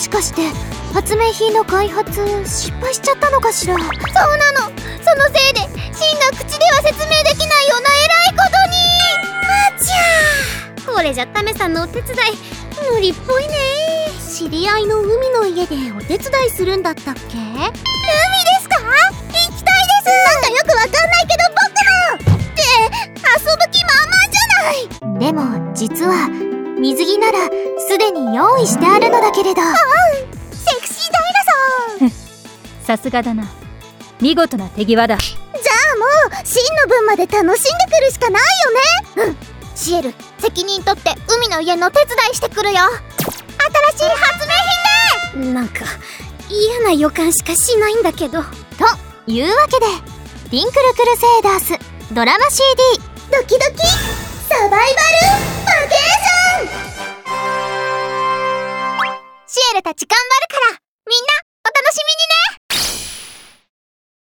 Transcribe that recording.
しかして発明品の開発失敗しちゃったのかしら。そうなの。そのせいでシンが口では説明できないような偉いことに。あちゃー、これじゃタメさんのお手伝い無理っぽいね。知り合いの海の家でお手伝いするんだったっけ？海ですか？行きたいです。なんかよくわかんないけど僕もって遊ぶ気満々じゃない。でも実は水着ならすでに用意してあるのだけれど。セクシーダイナソーさすがだな。見事な手際だ。 じゃあもうシンの分まで楽しんでくるしかないよね。うん、シエル責任取って海の家の手伝いしてくるよ。新しい発明品ね。なんか嫌な予感しかしないんだけど。というわけでティンクルクルセイダースドラマ CD ドキドキサバイバルバケーション。シエルたち頑張るからみんな